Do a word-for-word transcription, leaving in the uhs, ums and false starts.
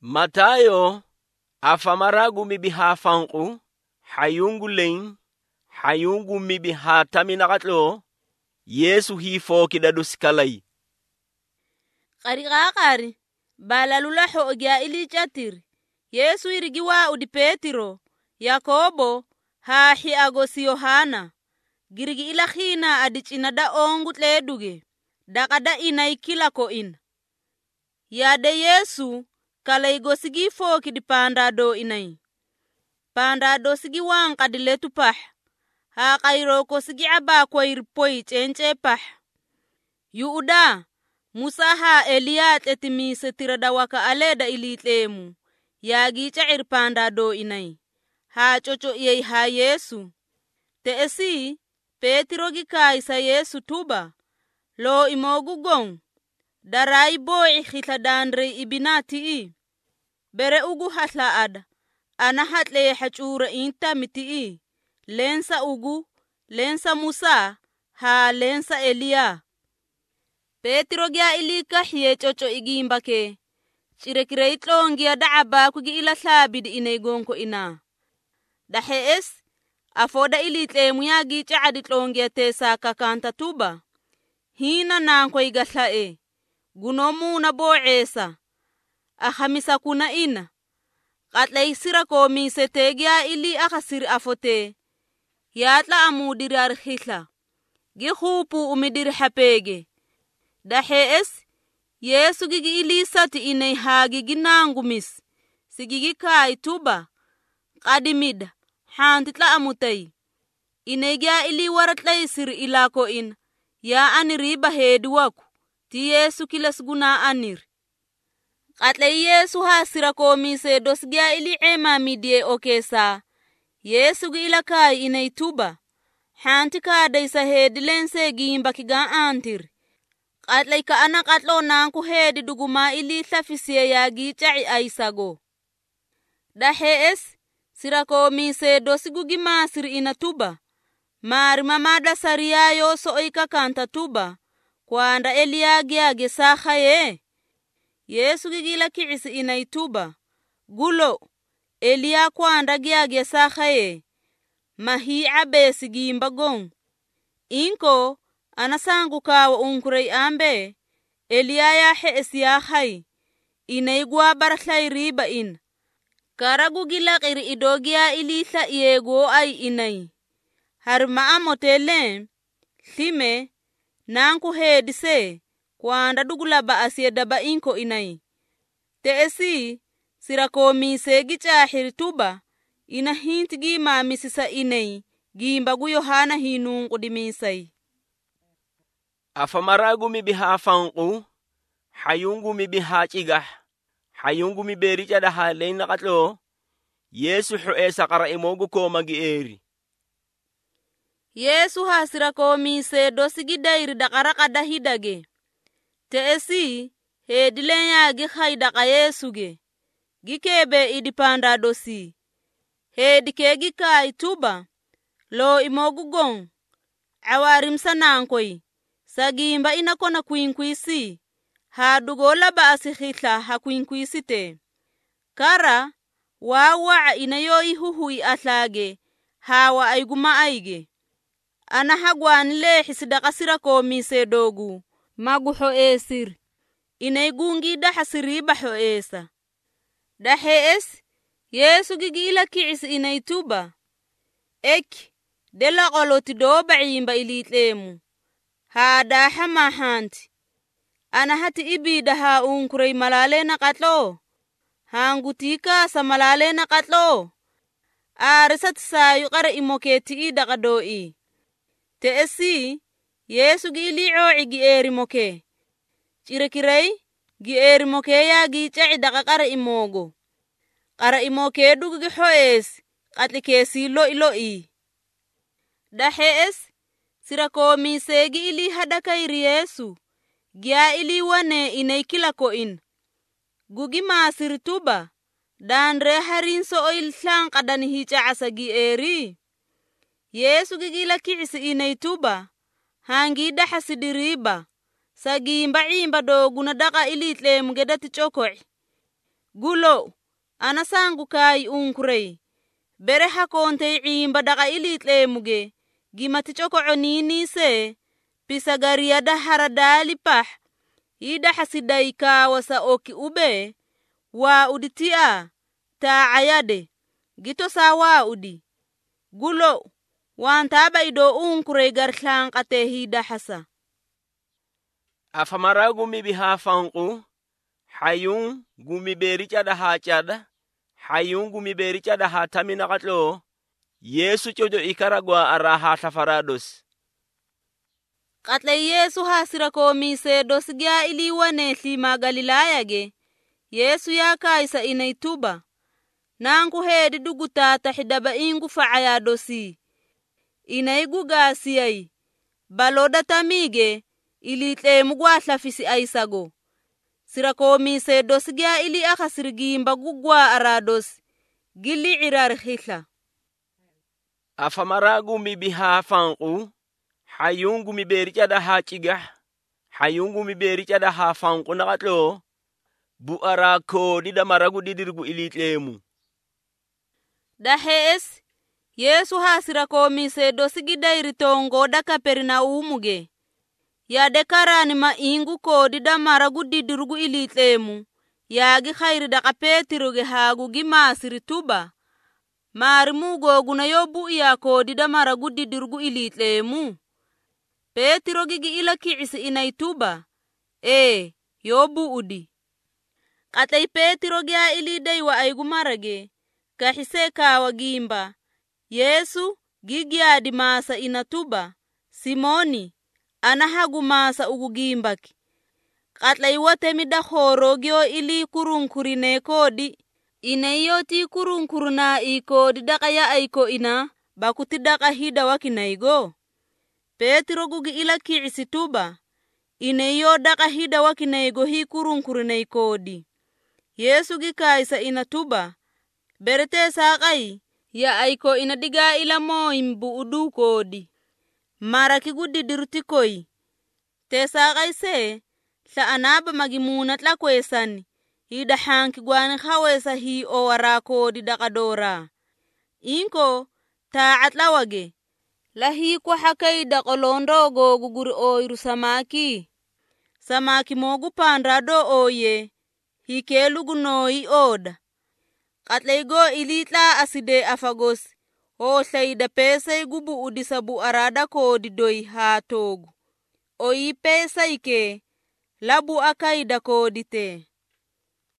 Matayo afamaragu mibi hafanqu hayungu lein hayungu mibi hatamina katlo Yesu hifo kidaduskalai Qari qari balalula hoogya ili chatir Yesu irigiwa udi Petro Yakobo ha hi agosi Yohana girigi ila khina adichina da ongut leduge dakada inai kila ko in Yade Yesu kalai gosigi fo kidi panda do inai panda do sigi wan kadiletu pah ha kairo ko sigi aba ko irpoi chenche pah Yuda Musa ha Elia tetimise tirada waka aleda ilitlemu yagi chair panda do inai ha chocho yei ha Yesu te esi Petro gikai sa Yesu tuba lo imogu gong darai boy khitla dandre ibinati i bere ugu hatla ada ana hatle hachura inta miti i lensa ugu lensa Musa ha lensa Elia Petro gya ilika hiye chocho igimba ke chirekire itlongia daaba kugi ila thabidi inay gonko ina dahe es afoda ilitlemu yagi chaadi tlongia tesa kakanta tuba hina nanko igatlae gunomu na boesa ahamisa kuna ina katlay sira ko misetegya ili akasir afote yatla amudir arkhitla gihupu umidir hapege dahe es Yesu gigi ilisati inay hagi ginangumis sigigi kai tuba qadimida hantitla amutay inegya ili waratlay sir ilako in ya aniriba hedwaku ti Yesu kilas guna anir qatlay Yesu hasira ko mise dosgya ili ema midie okesa Yesu gi ila kai inay tuba hantika daysa hedilense gimba kiga antir Qatlay ka anak atlo nangku hedi duguma ili thafisiye yagi chai aisago. Dahe es sirako mise dosigugi masir inatuba. Mari mamada sariyayo so oika kanta tuba. Kwanda eliagi age sahaye. Yesu gigila kiisi inaituba. Gulo Elia kwanda giage sahaye. Mahi abesi gimbagong. Inko anasangu kawa unkurei ambe Elia ya heesiya hai inaigwa barhlai riba in karagu gila qiri idogia ilitha yego ai inai harma amotele thime nanku hedise kwanda dugula ba asieda ba inko inai teesi sirako misegi chahir tuba ina hintgi ma misisa inai gimbagu Yohana hinungu dimisai afamaragu mibi hafanqu hayungu mibi hachigah hayungu mibi richada haleina katlo Yesu huesa qara imogu ko magi eri Yesu hasira ko mise dosigi dairi dakara kada hidage teesi hedilen yagi khayda ka Yesu ge gikebe idipanda dosi hedike gikai tuba lo imogu gong awarim sanankoi sagimba inakona kwinkwisi hadugola ba asikhitla hakwinkwisi te kara wawa inayo ihuhui atlage hawa aiguma aige ana hagwanle hisidaka sira ko mise dogu maguho esir inaigungi da hasiriba ho esa dahe es Yesu gigila kiisi inaituba ek dela qoloti do baimba ilitlemu hada hama hanti ana hati ibida ha unkurei malale na katlo hangutika sa malale na katlo arisat sayu qara imoketi ida qadoi teesi Yesu gili'o igi eri moke chirekirei gi eri moke ya gi chaida qara imogo qara imoke dugu gi hoes qatlike silo iloi dahe es sirako misegi ili hadaka iri Yesu gya ili wane inay kila ko in gugi masir tuba dandre harinso oil thlang kadani hicha asagi eri Yesu gigila kiisi inay tuba hangi da hasidiriba sagi imba imba do gunadaka ili tlemu gedati chokoi Gulo, ana sangu kai unkurei. Bere hakonte imba daga ilitle muge. Gimati choko onini se. Pisagaria da haradali pah. Ida hasidaika wasa oki ube. Wa uditia. Ta ayade. Gito sa wa udi. Gulo, wantaba ido unkurei garhlang kate hida hasa. Afamara gumi biha fangu. Hayung gumi beri chada ha chada. Hayung gumi beri chada ha tamina katlo. Yesu chodo ikaragwa araha safarados. Katle Yesu hasira komise dosgia iliwane lima Galilaya ge. Yesu ya kaisa inaituba. Nangu hedi dugutata hidaba ingu faaya dosi. Inaigu gasiyai. Baloda tamige ilitle mugwa hlafisi aisago. Sira komise dosgia ili akasirgimba gugwa arados. Gili irar khitla. Afamara gumi biha fangu. Hayung gumi beri chada ha chigah. Hayung gumi beri chada ha fangu nakatlo. Bu arako dida maragu didirgu ilitlemu. Dahes, Yesu hasira komise dosigida iritongo da Kapernaumuge. Ya dekarani ma ingu ko dida maragu didirgu ilitlemu. Yagi khairi da Petiroge hagu gimasiri tuba. Marimu goguna yobu ya ko dida maragu didirgu ilitlemu. Petiro gigi ila kiisi inaituba. E, yobu udi. Katay Petiro gya iliday wa aigu marage. Kahise kawa gimba. Yesu gigya di masa inatuba. Simoni, anahagu masa ugu gimbaki. Katlay watemi da horogyo ili kurungkurine kodi. Inayo ti kurungkuruna ikodi da kaya aiko ina. Bakuti da kahida wakinaigo. Petro gugi ila kiisi tuba. Inayo da kahida wakinaigo hi kurungkurine kodi. Yesu gikaisa inatuba. Berete sakai ya aiko inadiga ila mo imbu udu kodi. Maraki gudi dirutikoi. Te sakai se sa anaba magimunat la kwesani. Hida hanki gwani khawesa hi o wara kodi dakadora. Inko ta atlawage. Lahi kwa hakai da kolondo go guguri oiru samaki. Samaki mogu pandrado oye. Hikelugu noi oda. Katlaygo ilitla aside afagos. O sayda pesay gubu udisabu arada ko didoi hatogu. O i pesay ke labu akaida ko dite.